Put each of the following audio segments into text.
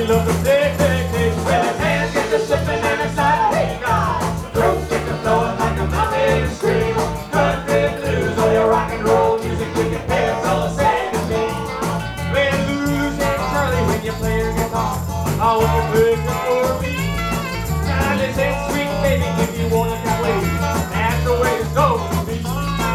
They love to play, play, play. Well, his hands get to slipping and it's like, hey, God. Throats get to flowing like a mountain stream. Country blues or your rock and roll music, we can pay us all the same to me. Well, blues and Charlie when you play your guitar. I want you play it for me. Now listen, sweet baby, if you wanna play, that's the way it's going to be.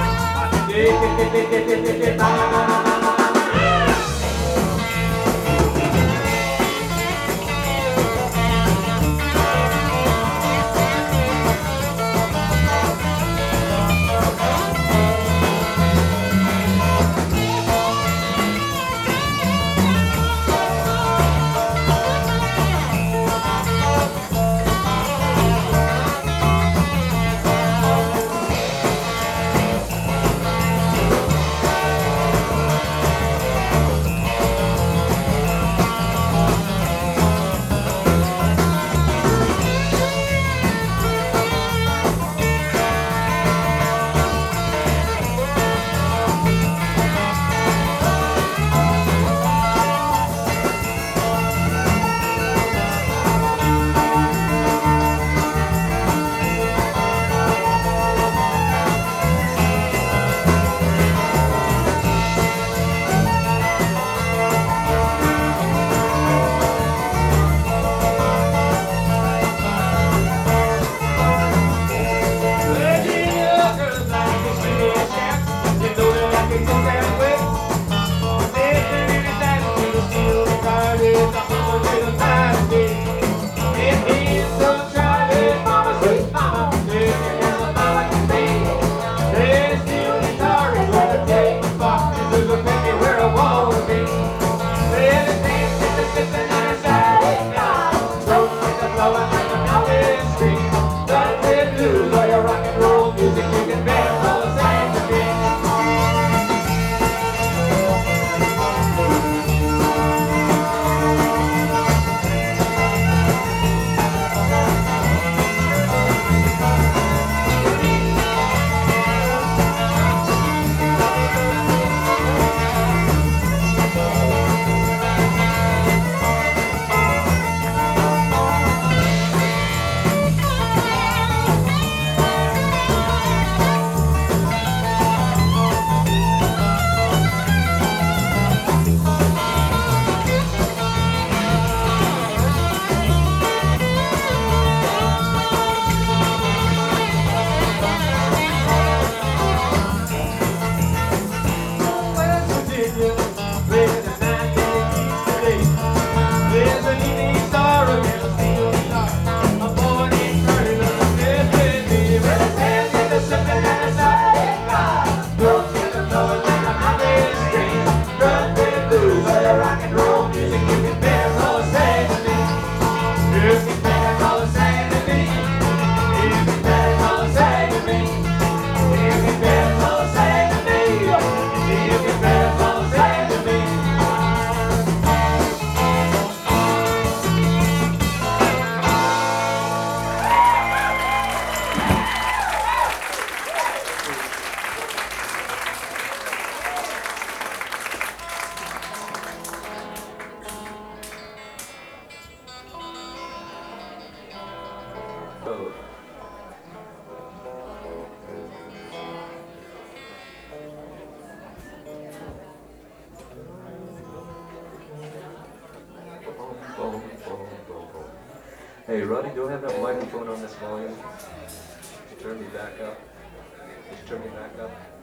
Hey, Roddy, do I have that microphone on this volume? Turn me back up. Just turn me back up.